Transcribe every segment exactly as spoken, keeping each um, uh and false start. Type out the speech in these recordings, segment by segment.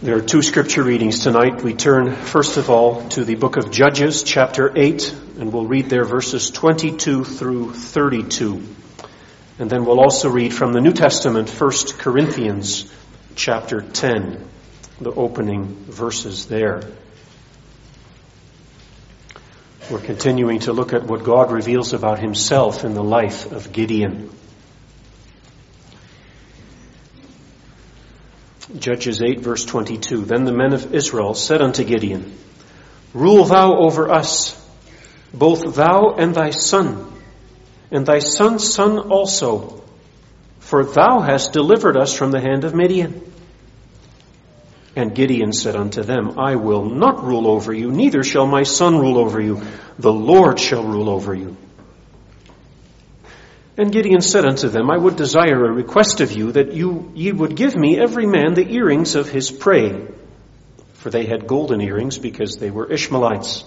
There are two scripture readings tonight. We turn first of all to the book of Judges, chapter eight, and we'll read there verses twenty-two through thirty-two. And then we'll also read from the New Testament, First Corinthians, chapter ten, the opening verses there. We're continuing to look at what God reveals about himself in the life of Gideon. Judges eight, verse twenty-two. Then the men of Israel said unto Gideon, Rule thou over us, both thou and thy son, and thy son's son also, for thou hast delivered us from the hand of Midian. And Gideon said unto them, I will not rule over you, neither shall my son rule over you. The Lord shall rule over you. And Gideon said unto them, I would desire a request of you, that you ye would give me every man the earrings of his prey. For they had golden earrings, because they were Ishmaelites.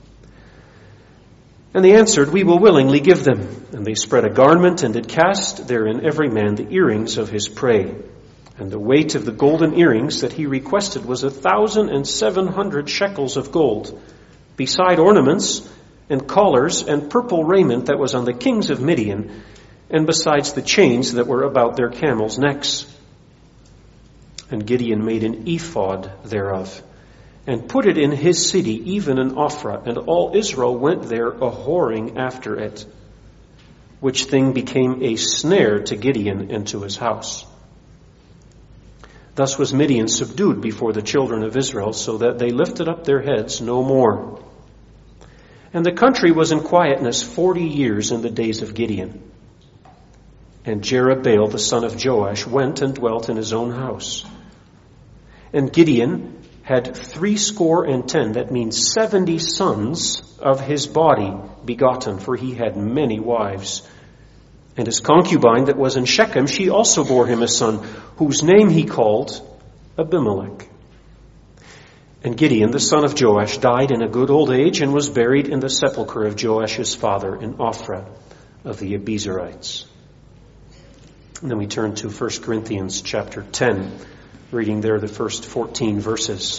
And they answered, We will willingly give them. And they spread a garment, and did cast therein every man the earrings of his prey. And the weight of the golden earrings that he requested was a thousand and seven hundred shekels of gold, beside ornaments and collars and purple raiment that was on the kings of Midian, and besides the chains that were about their camels' necks. And Gideon made an ephod thereof, and put it in his city, even in Ophrah, and all Israel went there a-whoring after it, which thing became a snare to Gideon and to his house. Thus was Midian subdued before the children of Israel, so that they lifted up their heads no more. And the country was in quietness forty years in the days of Gideon. And Jerubbaal the son of Joash went and dwelt in his own house. And Gideon had threescore and ten, that means seventy sons of his body begotten, for he had many wives. And his concubine that was in Shechem, she also bore him a son, whose name he called Abimelech. And Gideon the son of Joash died in a good old age, and was buried in the sepulchre of Joash's father in Ophrah of the Abiezrites. And then we turn to First Corinthians chapter ten, reading there the first fourteen verses.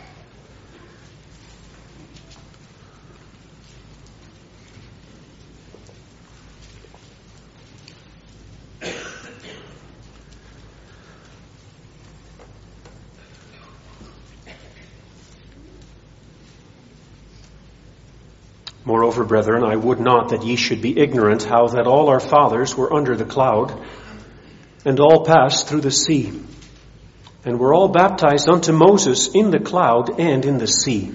Moreover, brethren, I would not that ye should be ignorant how that all our fathers were under the cloud, and all passed through the sea, and were all baptized unto Moses in the cloud and in the sea,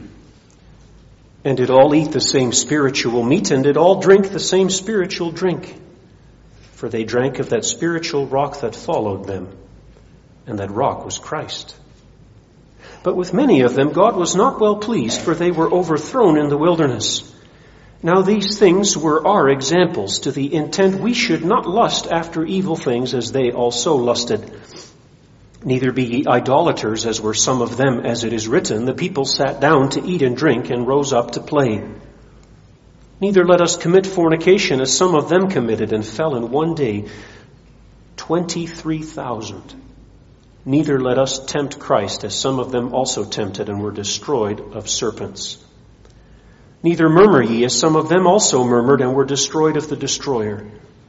and did all eat the same spiritual meat, and did all drink the same spiritual drink. For they drank of that spiritual rock that followed them, and that rock was Christ. But with many of them God was not well pleased, for they were overthrown in the wilderness. Now these things were our examples, to the intent we should not lust after evil things as they also lusted. Neither be ye idolaters, as were some of them, as it is written, the people sat down to eat and drink, and rose up to play. Neither let us commit fornication, as some of them committed, and fell in one day twenty-three thousand. Neither let us tempt Christ, as some of them also tempted, and were destroyed of serpents. Neither murmur ye, as some of them also murmured, and were destroyed of the destroyer.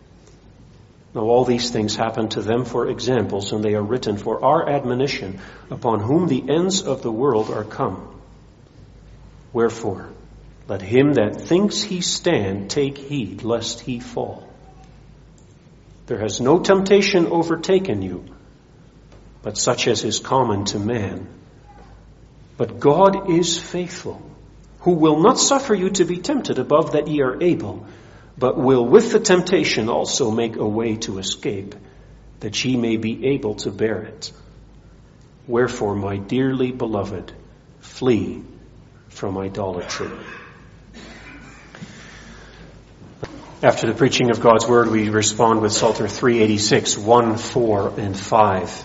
Now all these things happened to them for examples, and they are written for our admonition, upon whom the ends of the world are come. Wherefore, let him that thinks he stand take heed, lest he fall. There has no temptation overtaken you, but such as is common to man. But God is faithful, who will not suffer you to be tempted above that ye are able, but will with the temptation also make a way to escape, that ye may be able to bear it. Wherefore, my dearly beloved, flee from idolatry. After the preaching of God's word, we respond with Psalter three eighty-six, one, four, and five.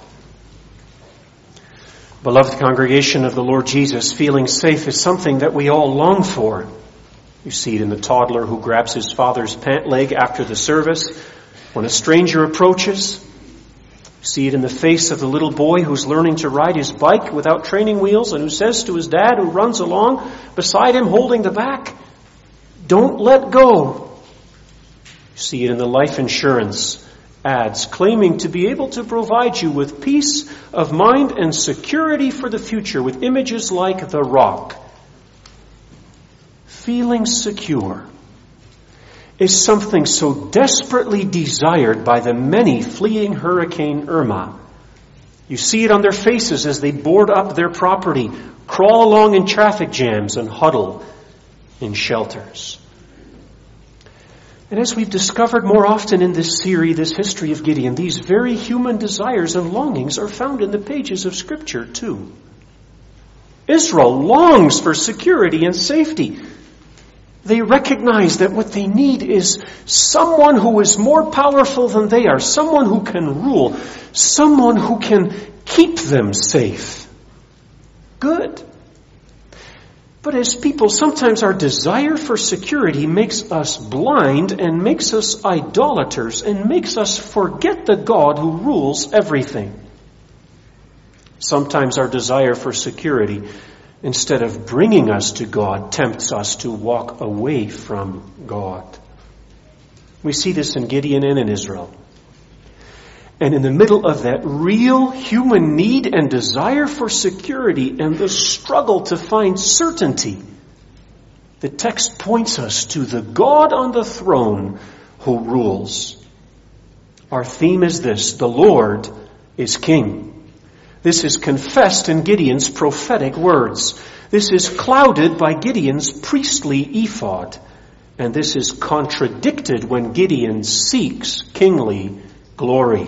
Beloved congregation of the Lord Jesus, feeling safe is something that we all long for. You see it in the toddler who grabs his father's pant leg after the service when a stranger approaches. You see it in the face of the little boy who's learning to ride his bike without training wheels and who says to his dad, who runs along beside him holding the back, "Don't let go." You see it in the life insurance ads claiming to be able to provide you with peace of mind and security for the future with images like the Rock. Feeling secure is something so desperately desired by the many fleeing Hurricane Irma. You see it on their faces as they board up their property, crawl along in traffic jams, and huddle in shelters. And as we've discovered more often in this series, this history of Gideon, these very human desires and longings are found in the pages of Scripture too. Israel longs for security and safety. They recognize that what they need is someone who is more powerful than they are, someone who can rule, someone who can keep them safe. Good. But as people, sometimes our desire for security makes us blind and makes us idolaters and makes us forget the God who rules everything. Sometimes our desire for security, instead of bringing us to God, tempts us to walk away from God. We see this in Gideon and in Israel. And in the middle of that real human need and desire for security and the struggle to find certainty, the text points us to the God on the throne who rules. Our theme is this: the Lord is King. This is confessed in Gideon's prophetic words. This is clouded by Gideon's priestly ephod. And this is contradicted when Gideon seeks kingly glory.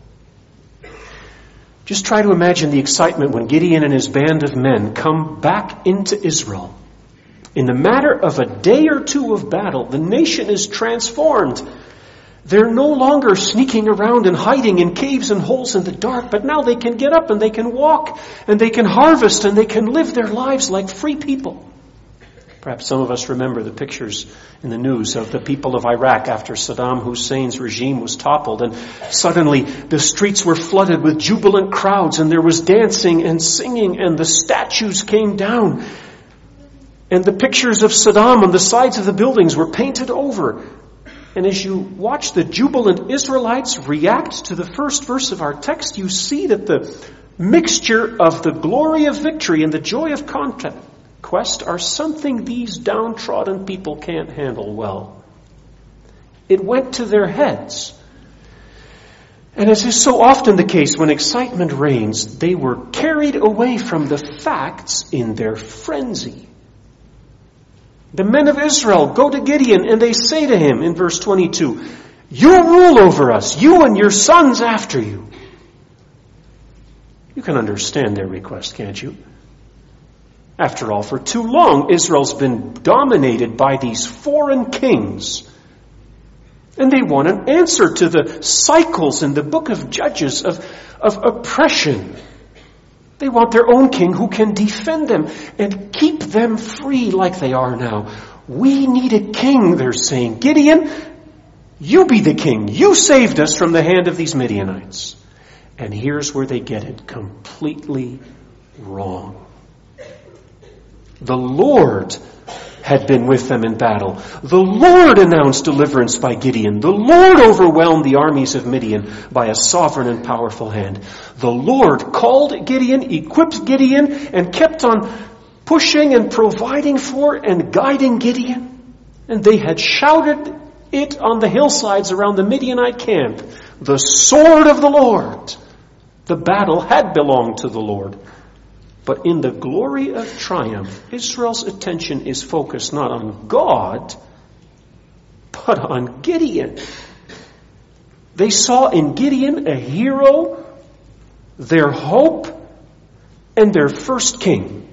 Just try to imagine the excitement when Gideon and his band of men come back into Israel. In the matter of a day or two of battle, the nation is transformed. They're no longer sneaking around and hiding in caves and holes in the dark, but now they can get up and they can walk and they can harvest and they can live their lives like free people. Perhaps some of us remember the pictures in the news of the people of Iraq after Saddam Hussein's regime was toppled, and suddenly the streets were flooded with jubilant crowds and there was dancing and singing and the statues came down. And the pictures of Saddam on the sides of the buildings were painted over. And as you watch the jubilant Israelites react to the first verse of our text, you see that the mixture of the glory of victory and the joy of conquest are something these downtrodden people can't handle well. It went to their heads. And as is so often the case when excitement reigns, they were carried away from the facts in their frenzy. The men of Israel go to Gideon and they say to him in verse twenty-two, "You rule over us, you and your sons after you." You can understand their request, can't you? After all, for too long, Israel's been dominated by these foreign kings. And they want an answer to the cycles in the book of Judges of, of oppression. They want their own king who can defend them and keep them free like they are now. We need a king, they're saying. Gideon, you be the king. You saved us from the hand of these Midianites. And here's where they get it completely wrong. The Lord had been with them in battle. The Lord announced deliverance by Gideon. The Lord overwhelmed the armies of Midian by a sovereign and powerful hand. The Lord called Gideon, equipped Gideon, and kept on pushing and providing for and guiding Gideon. And they had shouted it on the hillsides around the Midianite camp. The sword of the Lord. The battle had belonged to the Lord. But in the glory of triumph, Israel's attention is focused not on God, but on Gideon. They saw in Gideon a hero, their hope, and their first king.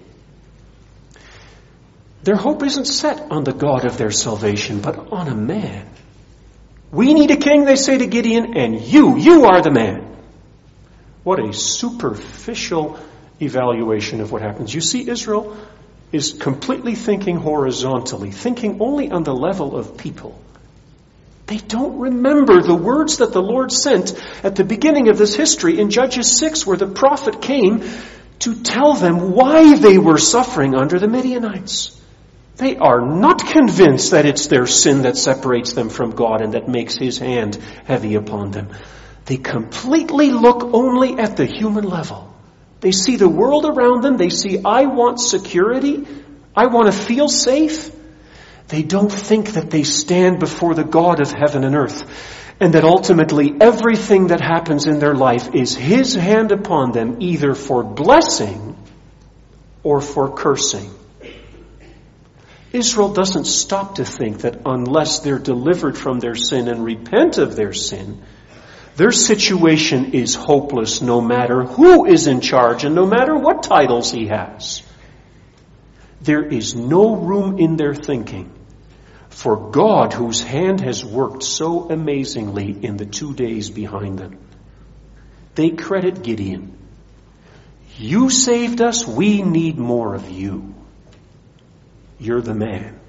Their hope isn't set on the God of their salvation, but on a man. We need a king, they say to Gideon, and you, you are the man. What a superficial evaluation of what happens. You see, Israel is completely thinking horizontally, thinking only on the level of people. They don't remember the words that the Lord sent at the beginning of this history in Judges six, where the prophet came to tell them why they were suffering under the Midianites. They are not convinced that it's their sin that separates them from God and that makes His hand heavy upon them. They completely look only at the human level. They see the world around them. They see, I want security. I want to feel safe. They don't think that they stand before the God of heaven and earth, and that ultimately everything that happens in their life is His hand upon them, either for blessing or for cursing. Israel doesn't stop to think that unless they're delivered from their sin and repent of their sin, their situation is hopeless no matter who is in charge and no matter what titles he has. There is no room in their thinking for God, whose hand has worked so amazingly in the two days behind them. They credit Gideon. You saved us, we need more of you. You're the man.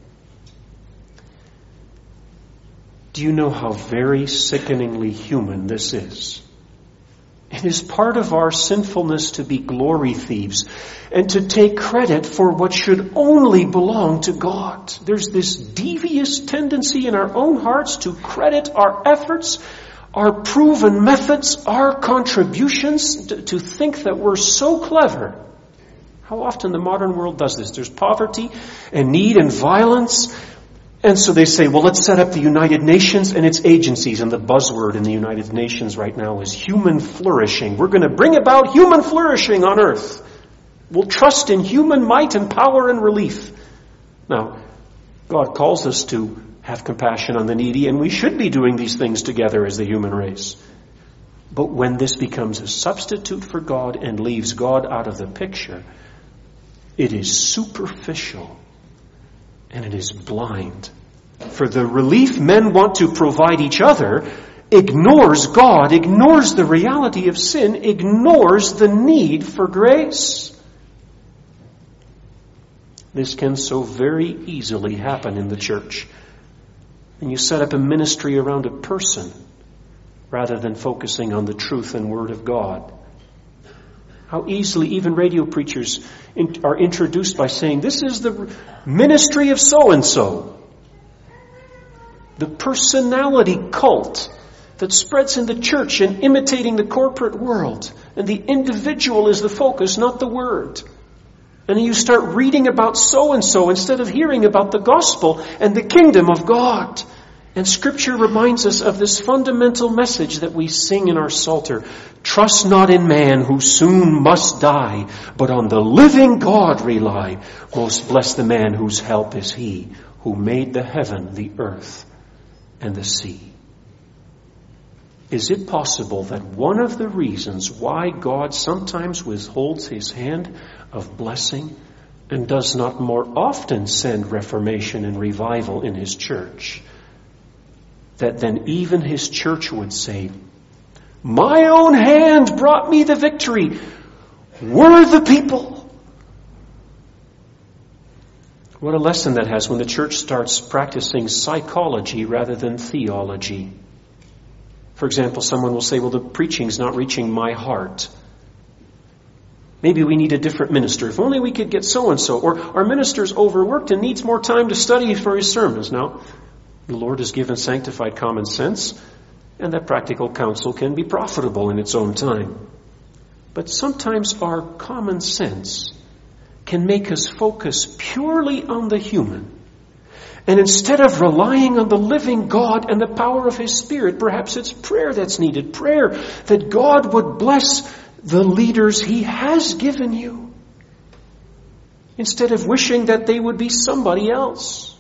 Do you know how very sickeningly human this is? It is part of our sinfulness to be glory thieves and to take credit for what should only belong to God. There's this devious tendency in our own hearts to credit our efforts, our proven methods, our contributions, to, to think that we're so clever. How often the modern world does this? There's poverty and need and violence. And so they say, well, let's set up the United Nations and its agencies. And the buzzword in the United Nations right now is human flourishing. We're going to bring about human flourishing on earth. We'll trust in human might and power and relief. Now, God calls us to have compassion on the needy, and we should be doing these things together as the human race. But when this becomes a substitute for God and leaves God out of the picture, it is superficial. And it is blind. For the relief men want to provide each other ignores God, ignores the reality of sin, ignores the need for grace. This can so very easily happen in the church. And you set up a ministry around a person rather than focusing on the truth and word of God. How easily even radio preachers are introduced by saying, this is the ministry of so-and-so. The personality cult that spreads in the church and imitating the corporate world. And the individual is the focus, not the word. And then you start reading about so-and-so instead of hearing about the gospel and the kingdom of God. And Scripture reminds us of this fundamental message that we sing in our Psalter. Trust not in man who soon must die, but on the living God rely. Most bless the man whose help is he who made the heaven, the earth, and the sea. Is it possible that one of the reasons why God sometimes withholds His hand of blessing and does not more often send reformation and revival in His church, that then even His church would say, my own hand brought me the victory. We're the people. What a lesson that has when the church starts practicing psychology rather than theology. For example, someone will say, well, the preaching's not reaching my heart. Maybe we need a different minister. If only we could get so-and-so. Or our minister's overworked and needs more time to study for his sermons. Now, the Lord has given sanctified common sense, and that practical counsel can be profitable in its own time. But sometimes our common sense can make us focus purely on the human. And instead of relying on the living God and the power of His Spirit, perhaps it's prayer that's needed. Prayer that God would bless the leaders He has given you, instead of wishing that they would be somebody else.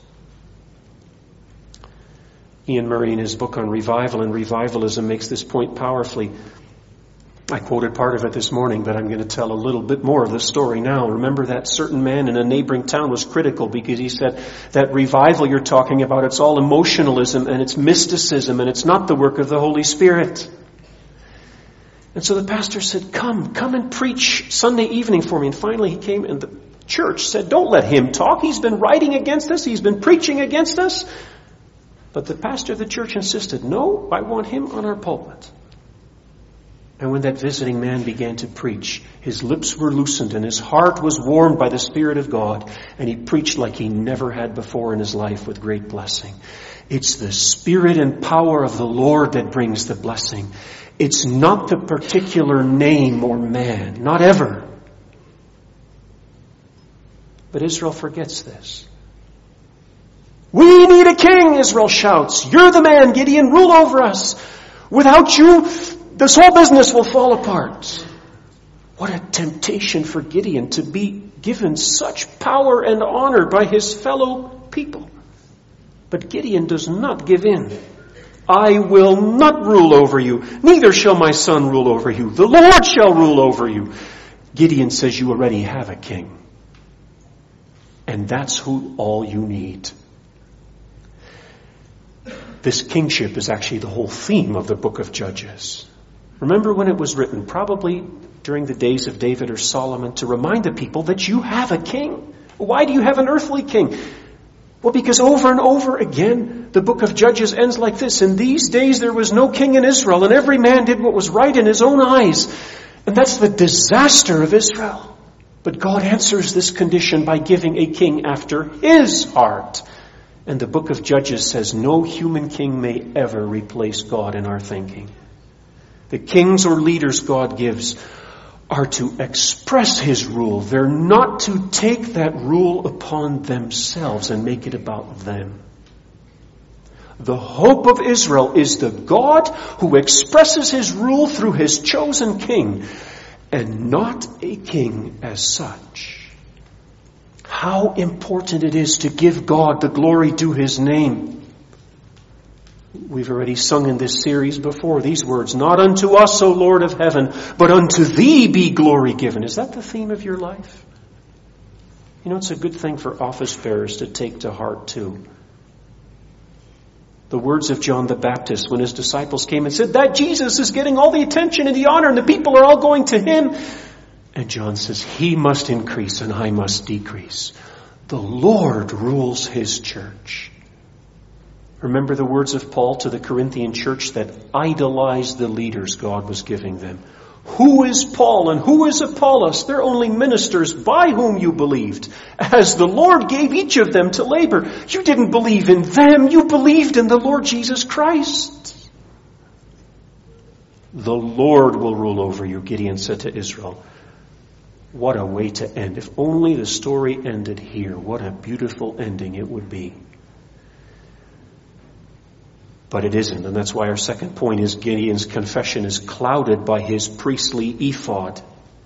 Ian Murray, in his book on revival and revivalism, makes this point powerfully. I quoted part of it this morning, but I'm going to tell a little bit more of the story now. Remember that certain man in a neighboring town was critical because he said, that revival you're talking about, it's all emotionalism and it's mysticism and it's not the work of the Holy Spirit. And so the pastor said, come, come and preach Sunday evening for me. And finally he came, and the church said, don't let him talk. He's been writing against us. He's been preaching against us. But the pastor of the church insisted, no, I want him on our pulpit. And when that visiting man began to preach, his lips were loosened and his heart was warmed by the Spirit of God. And he preached like he never had before in his life with great blessing. It's the Spirit and power of the Lord that brings the blessing. It's not the particular name or man, not ever. But Israel forgets this. We need a king, Israel shouts. You're the man, Gideon, rule over us. Without you, this whole business will fall apart. What a temptation for Gideon to be given such power and honor by his fellow people. But Gideon does not give in. I will not rule over you, neither shall my son rule over you. The Lord shall rule over you. Gideon says you already have a king. And that's who all you need. This kingship is actually the whole theme of the book of Judges. Remember when it was written, probably during the days of David or Solomon, to remind the people that you have a king. Why do you have an earthly king? Well, because over and over again, the book of Judges ends like this. In these days there was no king in Israel, and every man did what was right in his own eyes. And that's the disaster of Israel. But God answers this condition by giving a king after his heart. And the book of Judges says no human king may ever replace God in our thinking. The kings or leaders God gives are to express his rule. They're not to take that rule upon themselves and make it about them. The hope of Israel is the God who expresses his rule through his chosen king, and not a king as such. How important it is to give God the glory due his name. We've already sung in this series before these words, not unto us, O Lord of heaven, but unto thee be glory given. Is that the theme of your life? You know, it's a good thing for office bearers to take to heart too. The words of John the Baptist when his disciples came and said, that Jesus is getting all the attention and the honor and the people are all going to him. And John says, he must increase and I must decrease. The Lord rules his church. Remember the words of Paul to the Corinthian church that idolized the leaders God was giving them. Who is Paul and who is Apollos? They're only ministers by whom you believed. As the Lord gave each of them to labor. You didn't believe in them. You believed in the Lord Jesus Christ. The Lord will rule over you, Gideon said to Israel. What a way to end. If only the story ended here. What a beautiful ending it would be. But it isn't, and that's why our second point is Gideon's confession is clouded by his priestly ephod.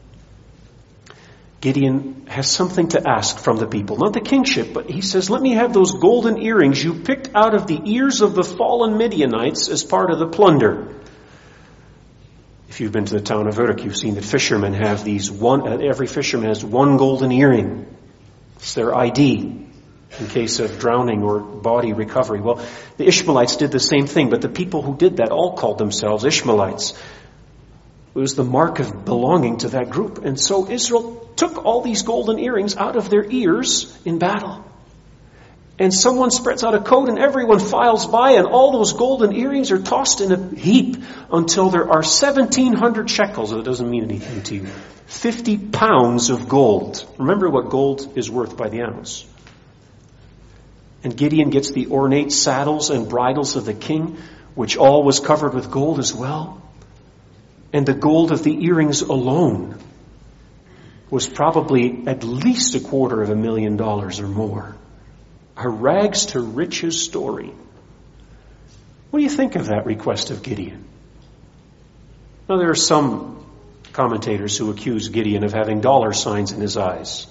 Gideon has something to ask from the people, not the kingship, but he says, let me have those golden earrings you picked out of the ears of the fallen Midianites as part of the plunder. If you've been to the town of Uruk, you've seen that fishermen have these one, every fisherman has one golden earring. It's their I D. In case of drowning or body recovery. Well, the Ishmaelites did the same thing, but the people who did that all called themselves Ishmaelites. It was the mark of belonging to that group. And so Israel took all these golden earrings out of their ears in battle. And someone spreads out a coat and everyone files by and all those golden earrings are tossed in a heap until there are seventeen hundred shekels. That doesn't mean anything to you. fifty pounds of gold. Remember what gold is worth by the ounce. And Gideon gets the ornate saddles and bridles of the king, which all was covered with gold as well. And the gold of the earrings alone was probably at least a quarter of a million dollars or more. A rags to riches story. What do you think of that request of Gideon? Now, there are some commentators who accuse Gideon of having dollar signs in his eyes.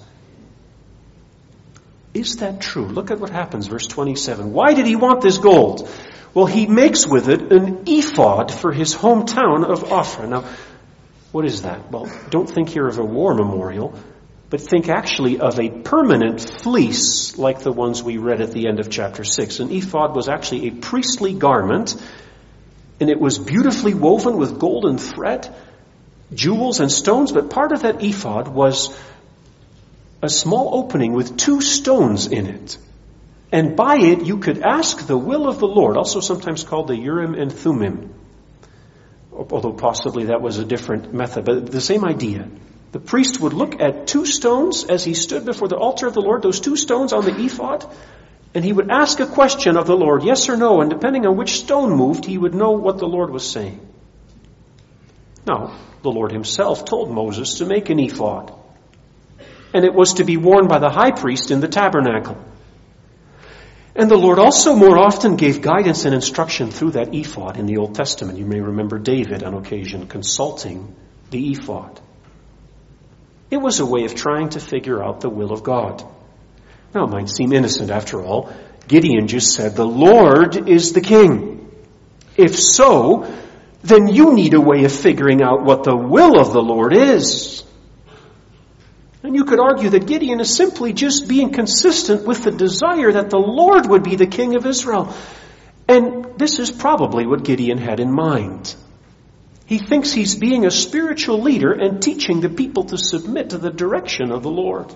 Is that true? Look at what happens, verse twenty-seven. Why did he want this gold? Well, he makes with it an ephod for his hometown of Ophrah. Now, what is that? Well, don't think here of a war memorial, but think actually of a permanent fleece like the ones we read at the end of chapter six. An ephod was actually a priestly garment, and it was beautifully woven with golden thread, jewels and stones, but part of that ephod was a small opening with two stones in it. And by it you could ask the will of the Lord, also sometimes called the Urim and Thummim. Although possibly that was a different method, but the same idea. The priest would look at two stones as he stood before the altar of the Lord, those two stones on the ephod, and he would ask a question of the Lord, yes or no, and depending on which stone moved, he would know what the Lord was saying. Now, the Lord himself told Moses to make an ephod, and it was to be worn by the high priest in the tabernacle. And the Lord also more often gave guidance and instruction through that ephod in the Old Testament. You may remember David on occasion consulting the ephod. It was a way of trying to figure out the will of God. Now, it might seem innocent after all. Gideon just said, the Lord is the king. If so, then you need a way of figuring out what the will of the Lord is. And you could argue that Gideon is simply just being consistent with the desire that the Lord would be the king of Israel. And this is probably what Gideon had in mind. He thinks he's being a spiritual leader and teaching the people to submit to the direction of the Lord.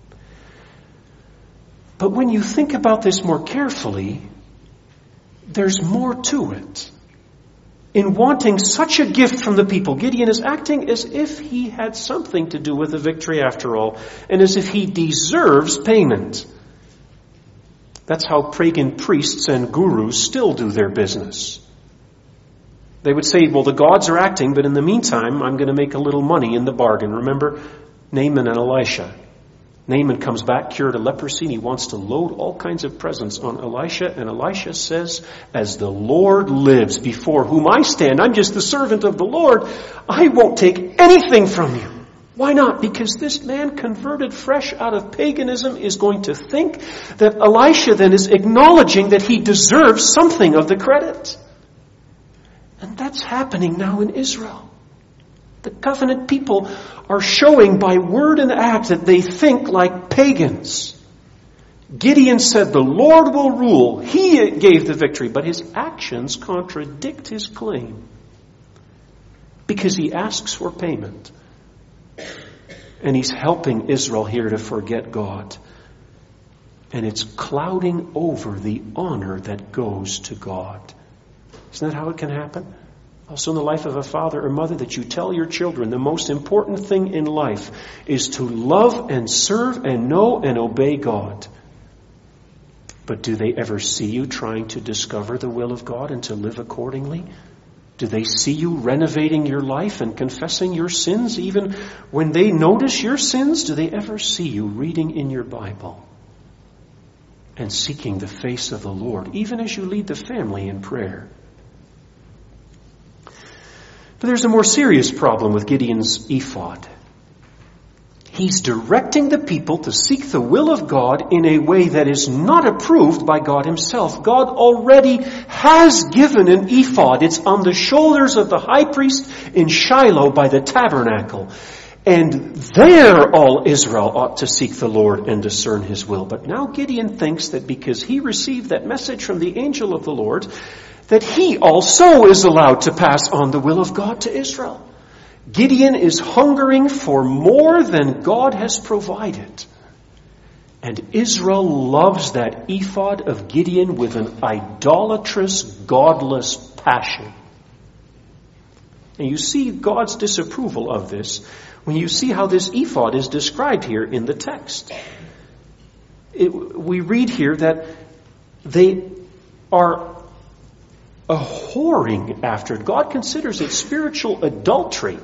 But when you think about this more carefully, there's more to it. In wanting such a gift from the people, Gideon is acting as if he had something to do with the victory after all, and as if he deserves payment. That's how pagan priests and gurus still do their business. They would say, well, the gods are acting, but in the meantime, I'm going to make a little money in the bargain. Remember Naaman and Elisha. Naaman comes back cured of leprosy, and he wants to load all kinds of presents on Elisha. And Elisha says, as the Lord lives before whom I stand, I'm just the servant of the Lord, I won't take anything from you. Why not? Because this man converted fresh out of paganism is going to think that Elisha then is acknowledging that he deserves something of the credit. And that's happening now in Israel. The covenant people are showing by word and act that they think like pagans. Gideon said the Lord will rule. He gave the victory, but his actions contradict his claim. Because he asks for payment. And he's helping Israel here to forget God. And it's clouding over the honor that goes to God. Isn't that how it can happen? Also in the life of a father or mother, that you tell your children the most important thing in life is to love and serve and know and obey God. But do they ever see you trying to discover the will of God and to live accordingly? Do they see you renovating your life and confessing your sins even when they notice your sins? Do they ever see you reading in your Bible and seeking the face of the Lord, even as you lead the family in prayer? But there's a more serious problem with Gideon's ephod. He's directing the people to seek the will of God in a way that is not approved by God himself. God already has given an ephod. It's on the shoulders of the high priest in Shiloh by the tabernacle. And there all Israel ought to seek the Lord and discern his will. But now Gideon thinks that because he received that message from the angel of the Lord, that he also is allowed to pass on the will of God to Israel. Gideon is hungering for more than God has provided. And Israel loves that ephod of Gideon with an idolatrous, godless passion. And you see God's disapproval of this when you see how this ephod is described here in the text. It, we read here that they are a whoring after it. God considers it spiritual adultery.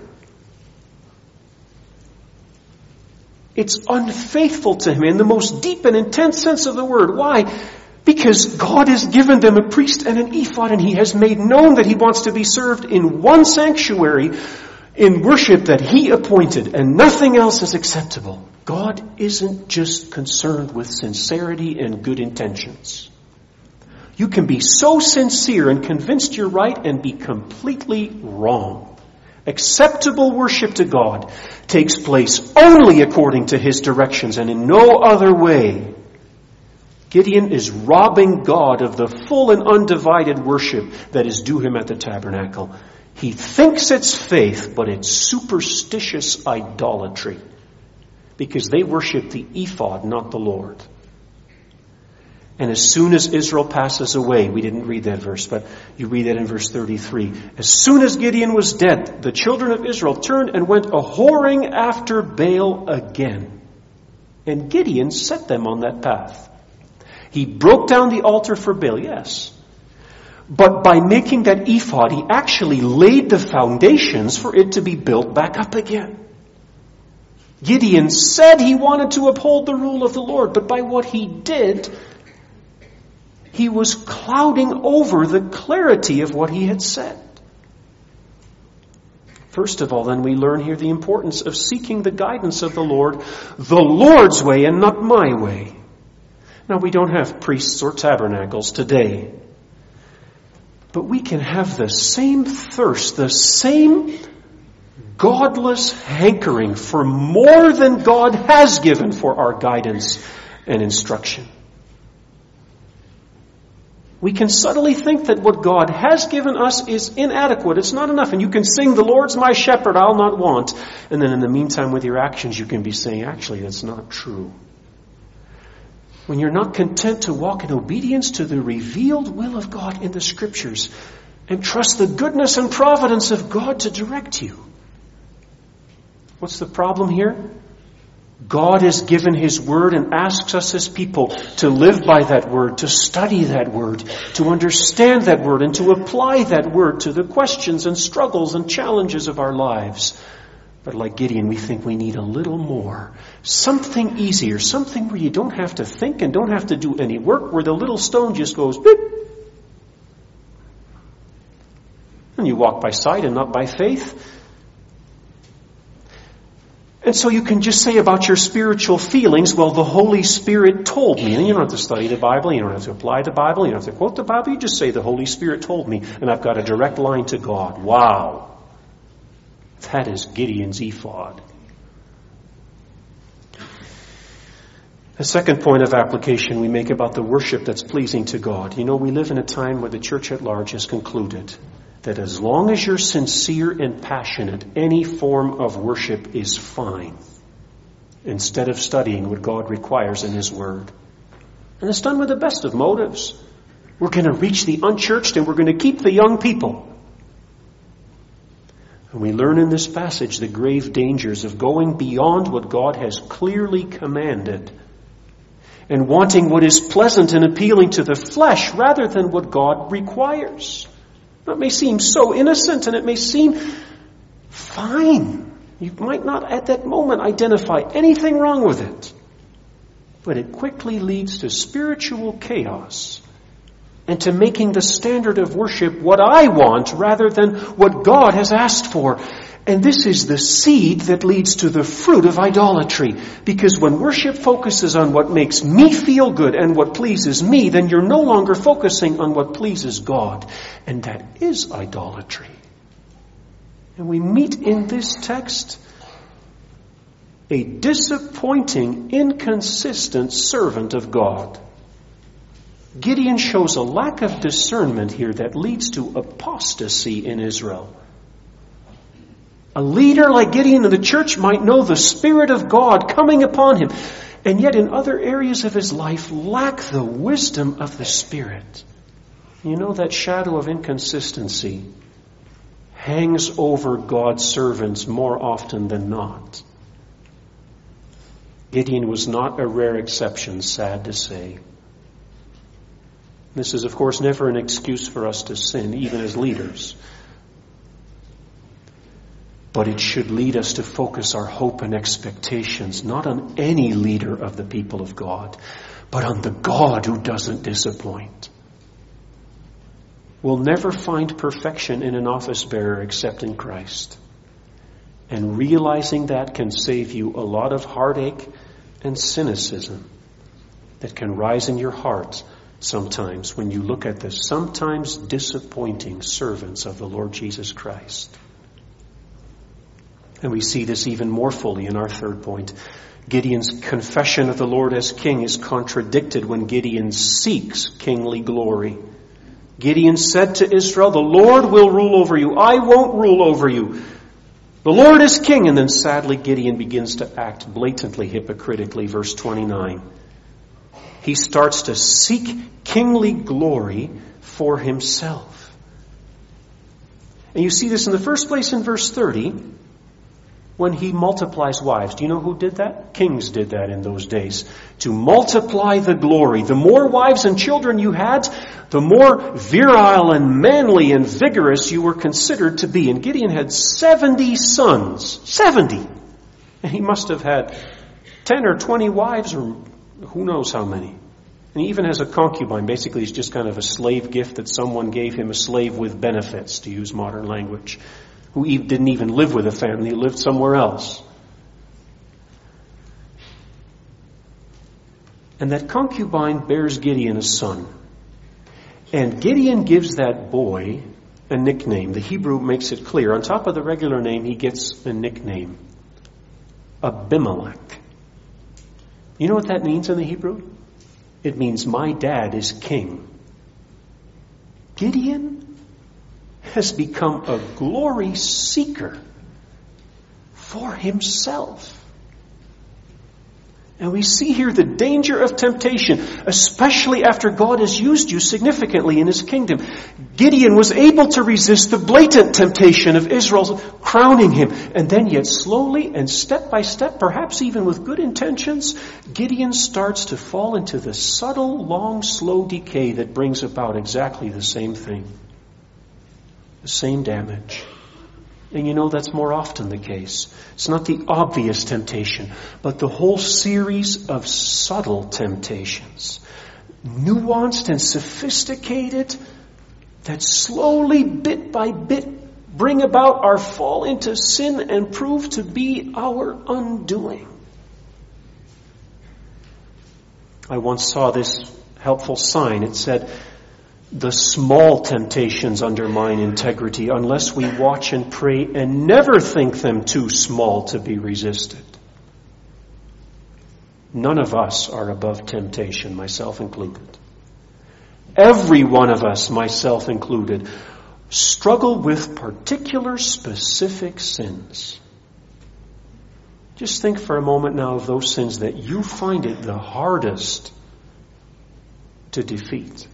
It's unfaithful to him in the most deep and intense sense of the word. Why? Because God has given them a priest and an ephod, and he has made known that he wants to be served in one sanctuary in worship that he appointed, and nothing else is acceptable. God isn't just concerned with sincerity and good intentions. You can be so sincere and convinced you're right and be completely wrong. Acceptable worship to God takes place only according to his directions and in no other way. Gideon is robbing God of the full and undivided worship that is due him at the tabernacle. He thinks it's faith, but it's superstitious idolatry, because they worship the ephod, not the Lord. And as soon as Israel passes away, we didn't read that verse, but you read that in verse thirty-three. As soon as Gideon was dead, the children of Israel turned and went a-whoring after Baal again. And Gideon set them on that path. He broke down the altar for Baal, yes. But by making that ephod, he actually laid the foundations for it to be built back up again. Gideon said he wanted to uphold the rule of the Lord, but by what he did, he was clouding over the clarity of what he had said. First of all, then, we learn here the importance of seeking the guidance of the Lord, the Lord's way and not my way. Now, we don't have priests or tabernacles today, but we can have the same thirst, the same godless hankering for more than God has given for our guidance and instruction. We can subtly think that what God has given us is inadequate. It's not enough. And you can sing, "The Lord's my shepherd, I'll not want." And then in the meantime, with your actions, you can be saying, actually, that's not true. When you're not content to walk in obedience to the revealed will of God in the Scriptures and trust the goodness and providence of God to direct you. What's the problem here? God has given His Word and asks us as people to live by that Word, to study that Word, to understand that Word, and to apply that Word to the questions and struggles and challenges of our lives. But like Gideon, we think we need a little more. Something easier, something where you don't have to think and don't have to do any work, where the little stone just goes beep. And you walk by sight and not by faith. And so you can just say about your spiritual feelings, well, the Holy Spirit told me. And you don't have to study the Bible, you don't have to apply the Bible, you don't have to quote the Bible. You just say, the Holy Spirit told me, and I've got a direct line to God. Wow. That is Gideon's ephod. A second point of application we make about the worship that's pleasing to God. You know, we live in a time where the church at large has concluded that as long as you're sincere and passionate, any form of worship is fine, instead of studying what God requires in His Word. And it's done with the best of motives. We're going to reach the unchurched and we're going to keep the young people. And we learn in this passage the grave dangers of going beyond what God has clearly commanded and wanting what is pleasant and appealing to the flesh rather than what God requires. It may seem so innocent and it may seem fine. You might not at that moment identify anything wrong with it. But it quickly leads to spiritual chaos and to making the standard of worship what I want rather than what God has asked for. And this is the seed that leads to the fruit of idolatry. Because when worship focuses on what makes me feel good and what pleases me, then you're no longer focusing on what pleases God. And that is idolatry. And we meet in this text a disappointing, inconsistent servant of God. Gideon shows a lack of discernment here that leads to apostasy in Israel. A leader like Gideon in the church might know the Spirit of God coming upon him, and yet in other areas of his life lack the wisdom of the Spirit. You know, that shadow of inconsistency hangs over God's servants more often than not. Gideon was not a rare exception, sad to say. This is, of course, never an excuse for us to sin, even as leaders. But it should lead us to focus our hope and expectations not on any leader of the people of God, but on the God who doesn't disappoint. We'll never find perfection in an office bearer except in Christ. And realizing that can save you a lot of heartache and cynicism that can rise in your heart sometimes when you look at the sometimes disappointing servants of the Lord Jesus Christ. And we see this even more fully in our third point. Gideon's confession of the Lord as king is contradicted when Gideon seeks kingly glory. Gideon said to Israel, "The Lord will rule over you. I won't rule over you. The Lord is king." And then sadly, Gideon begins to act blatantly hypocritically. Verse twenty-nine. He starts to seek kingly glory for himself. And you see this in the first place in verse thirty, when he multiplies wives. Do you know who did that? Kings did that in those days. To multiply the glory. The more wives and children you had, the more virile and manly and vigorous you were considered to be. And Gideon had seventy sons. seventy! And he must have had ten or twenty wives, or who knows how many. And he even has a concubine. Basically, it's just kind of a slave gift that someone gave him, a slave with benefits, to use modern language, who didn't even live with a family, he lived somewhere else. And that concubine bears Gideon a son. And Gideon gives that boy a nickname. The Hebrew makes it clear. On top of the regular name, he gets a nickname. Abimelech. You know what that means in the Hebrew? It means, my dad is king. Gideon has become a glory seeker for himself. And we see here the danger of temptation, especially after God has used you significantly in his kingdom. Gideon was able to resist the blatant temptation of Israel's crowning him. And then yet slowly and step by step, perhaps even with good intentions, Gideon starts to fall into the subtle, long, slow decay that brings about exactly the same thing. The same damage. And you know that's more often the case. It's not the obvious temptation, but the whole series of subtle temptations. Nuanced and sophisticated, that slowly, bit by bit, bring about our fall into sin and prove to be our undoing. I once saw this helpful sign. It said, the small temptations undermine integrity unless we watch and pray and never think them too small to be resisted. None of us are above temptation, myself included. Every one of us, myself included, struggle with particular specific sins. Just think for a moment now of those sins that you find it the hardest to defeat.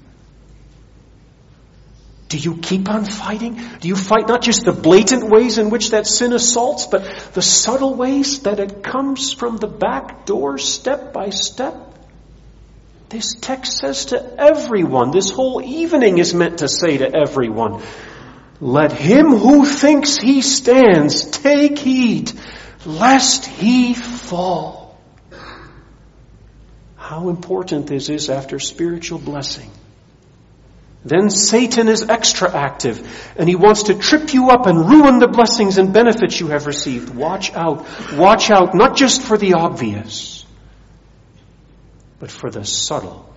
Do you keep on fighting? Do you fight not just the blatant ways in which that sin assaults, but the subtle ways that it comes from the back door step by step? This text says to everyone, this whole evening is meant to say to everyone, let him who thinks he stands take heed, lest he fall. How important this is after spiritual blessing. Then Satan is extra active, and he wants to trip you up and ruin the blessings and benefits you have received. Watch out. Watch out, not just for the obvious, but for the subtle.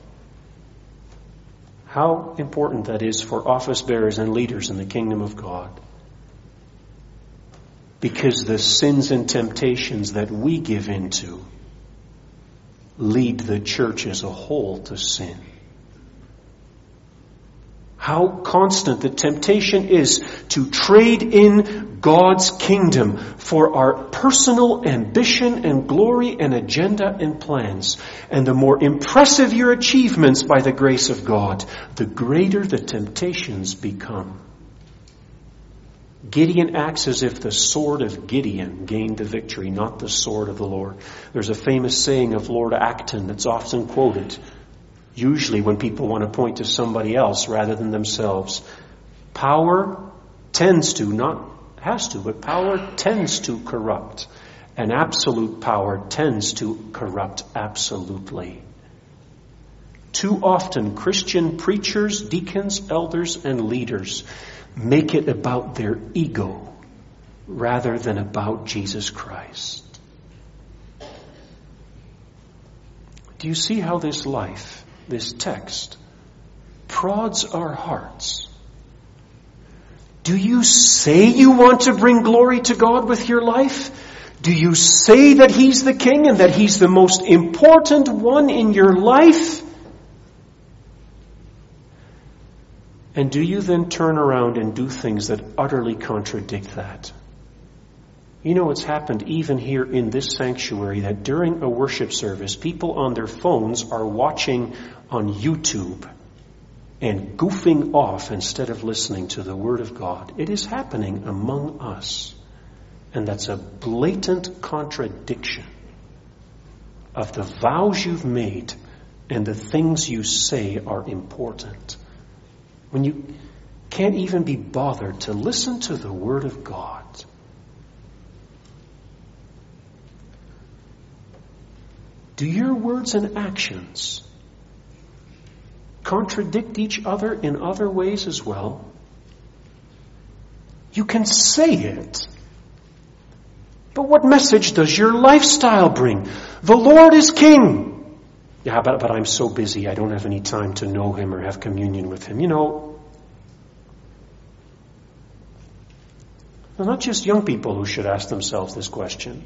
How important that is for office bearers and leaders in the kingdom of God. Because the sins and temptations that we give into lead the church as a whole to sin. How constant the temptation is to trade in God's kingdom for our personal ambition and glory and agenda and plans. And the more impressive your achievements by the grace of God, the greater the temptations become. Gideon acts as if the sword of Gideon gained the victory, not the sword of the Lord. There's a famous saying of Lord Acton that's often quoted, usually when people want to point to somebody else rather than themselves. Power tends to, not has to, but power tends to corrupt. And absolute power tends to corrupt absolutely. Too often Christian preachers, deacons, elders, and leaders make it about their ego rather than about Jesus Christ. Do you see how this life, this text, prods our hearts? Do you say you want to bring glory to God with your life? Do you say that He's the King and that He's the most important one in your life? And do you then turn around and do things that utterly contradict that? You know, it's happened even here in this sanctuary that during a worship service, people on their phones are watching on YouTube and goofing off instead of listening to the Word of God. It is happening among us. And that's a blatant contradiction of the vows you've made and the things you say are important. When you can't even be bothered to listen to the Word of God. Do your words and actions contradict each other in other ways as well? You can say it, but what message does your lifestyle bring? The Lord is King. Yeah, but, but I'm so busy, I don't have any time to know Him or have communion with Him. You know, they're not just young people who should ask themselves this question.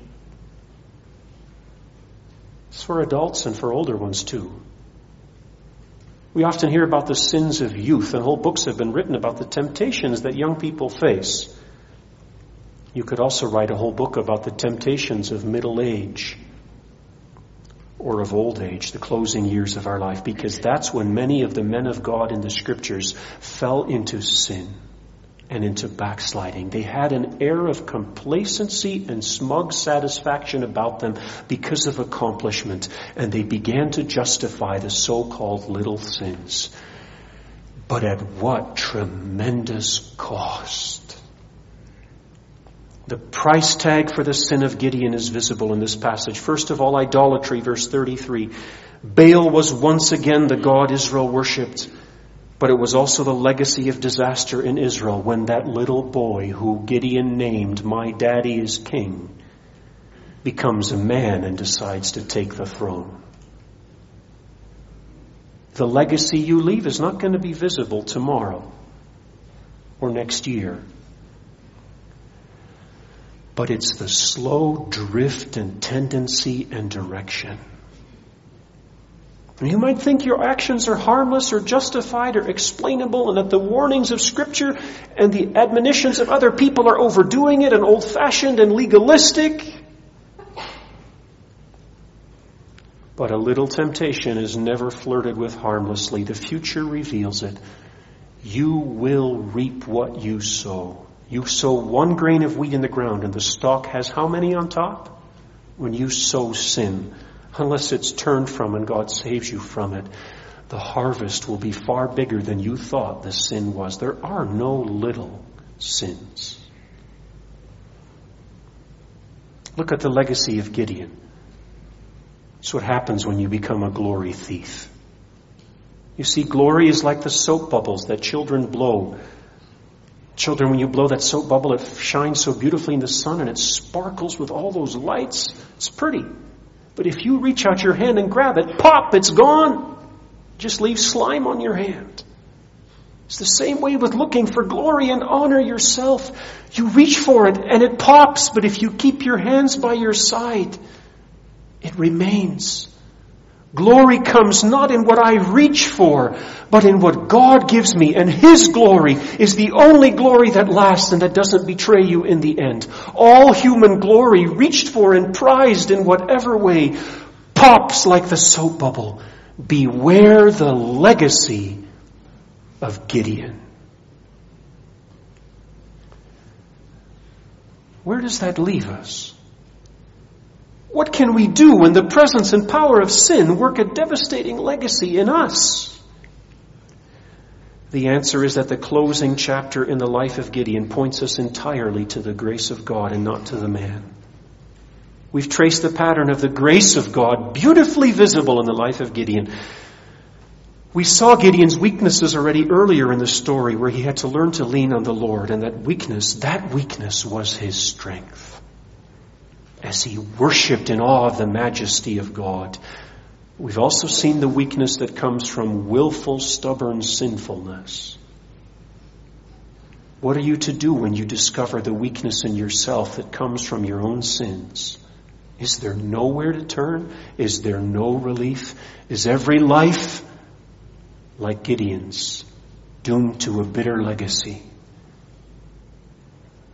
It's for adults and for older ones too. We often hear about the sins of youth, and whole books have been written about the temptations that young people face. You could also write a whole book about the temptations of middle age or of old age, the closing years of our life, because that's when many of the men of God in the Scriptures fell into sin and into backsliding. They had an air of complacency and smug satisfaction about them because of accomplishment, and they began to justify the so-called little sins. But at what tremendous cost! The price tag for the sin of Gideon is visible in this passage. First of all, idolatry, verse thirty-three. Baal was once again the god Israel worshipped. But it was also the legacy of disaster in Israel when that little boy who Gideon named "My Daddy is King" becomes a man and decides to take the throne. The legacy you leave is not going to be visible tomorrow or next year. But it's the slow drift and tendency and direction. You might think your actions are harmless or justified or explainable, and that the warnings of Scripture and the admonitions of other people are overdoing it and old-fashioned and legalistic. But a little temptation is never flirted with harmlessly. The future reveals it. You will reap what you sow. You sow one grain of wheat in the ground, and the stalk has how many on top? When you sow sin, unless it's turned from and God saves you from it, the harvest will be far bigger than you thought the sin was. There are no little sins. Look at the legacy of Gideon. It's what happens when you become a glory thief. You see, glory is like the soap bubbles that children blow. Children, when you blow that soap bubble, it shines so beautifully in the sun and it sparkles with all those lights. It's pretty. But if you reach out your hand and grab it, pop, it's gone. Just leave slime on your hand. It's the same way with looking for glory and honor yourself. You reach for it and it pops, but if you keep your hands by your side, it remains. Glory comes not in what I reach for, but in what God gives me. And His glory is the only glory that lasts and that doesn't betray you in the end. All human glory, reached for and prized in whatever way, pops like the soap bubble. Beware the legacy of Gideon. Where does that leave us? What can we do when the presence and power of sin work a devastating legacy in us? The answer is that the closing chapter in the life of Gideon points us entirely to the grace of God and not to the man. We've traced the pattern of the grace of God beautifully visible in the life of Gideon. We saw Gideon's weaknesses already earlier in the story, where he had to learn to lean on the Lord, and that weakness, that weakness was his strength. As he worshipped in awe of the majesty of God. We've also seen the weakness that comes from willful, stubborn sinfulness. What are you to do when you discover the weakness in yourself that comes from your own sins? Is there nowhere to turn? Is there no relief? Is every life, like Gideon's, doomed to a bitter legacy?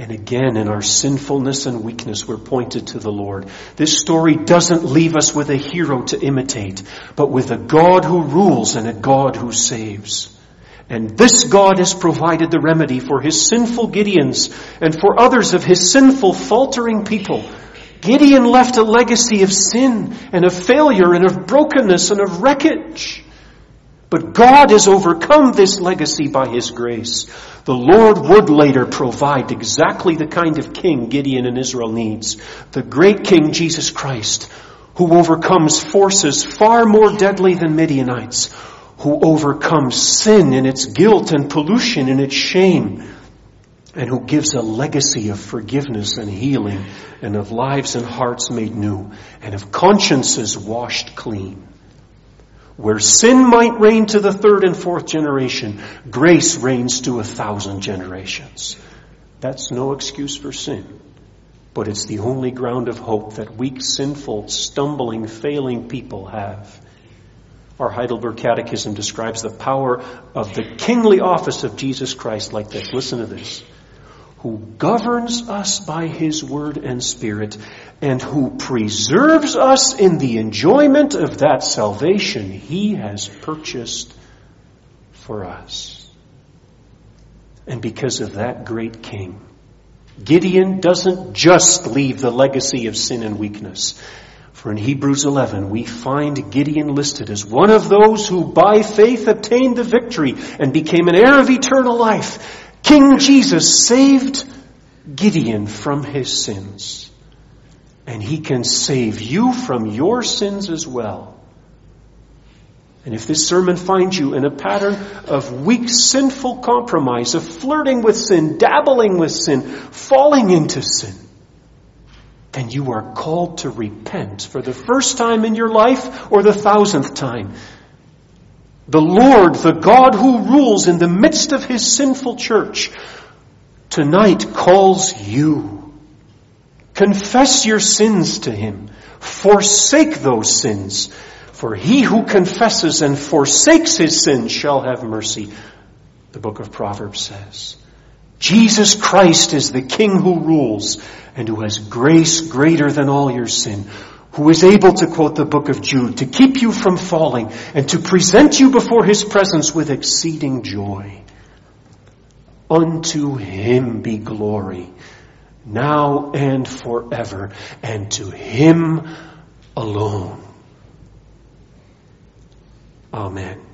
And again, in our sinfulness and weakness, we're pointed to the Lord. This story doesn't leave us with a hero to imitate, but with a God who rules and a God who saves. And this God has provided the remedy for his sinful Gideons and for others of his sinful, faltering people. Gideon left a legacy of sin and of failure and of brokenness and of wreckage. But God has overcome this legacy by his grace. The Lord would later provide exactly the kind of king Gideon and Israel needs. The great King Jesus Christ, who overcomes forces far more deadly than Midianites, who overcomes sin in its guilt and pollution in its shame, and who gives a legacy of forgiveness and healing, and of lives and hearts made new, and of consciences washed clean. Where sin might reign to the third and fourth generation, grace reigns to a thousand generations. That's no excuse for sin, but it's the only ground of hope that weak, sinful, stumbling, failing people have. Our Heidelberg Catechism describes the power of the kingly office of Jesus Christ like this. Listen to this. Who governs us by his word and spirit, and who preserves us in the enjoyment of that salvation he has purchased for us. And because of that great king, Gideon doesn't just leave the legacy of sin and weakness. For in Hebrews eleven, we find Gideon listed as one of those who by faith obtained the victory and became an heir of eternal life. King Jesus saved Gideon from his sins. And he can save you from your sins as well. And if this sermon finds you in a pattern of weak, sinful compromise, of flirting with sin, dabbling with sin, falling into sin, then you are called to repent for the first time in your life or the thousandth time. The Lord, the God who rules in the midst of his sinful church, tonight calls you. Confess your sins to him. Forsake those sins. For he who confesses and forsakes his sins shall have mercy, the book of Proverbs says. Jesus Christ is the King who rules and who has grace greater than all your sin, who is able, to quote the book of Jude, to keep you from falling and to present you before his presence with exceeding joy. Unto him be glory, now and forever, and to him alone. Amen.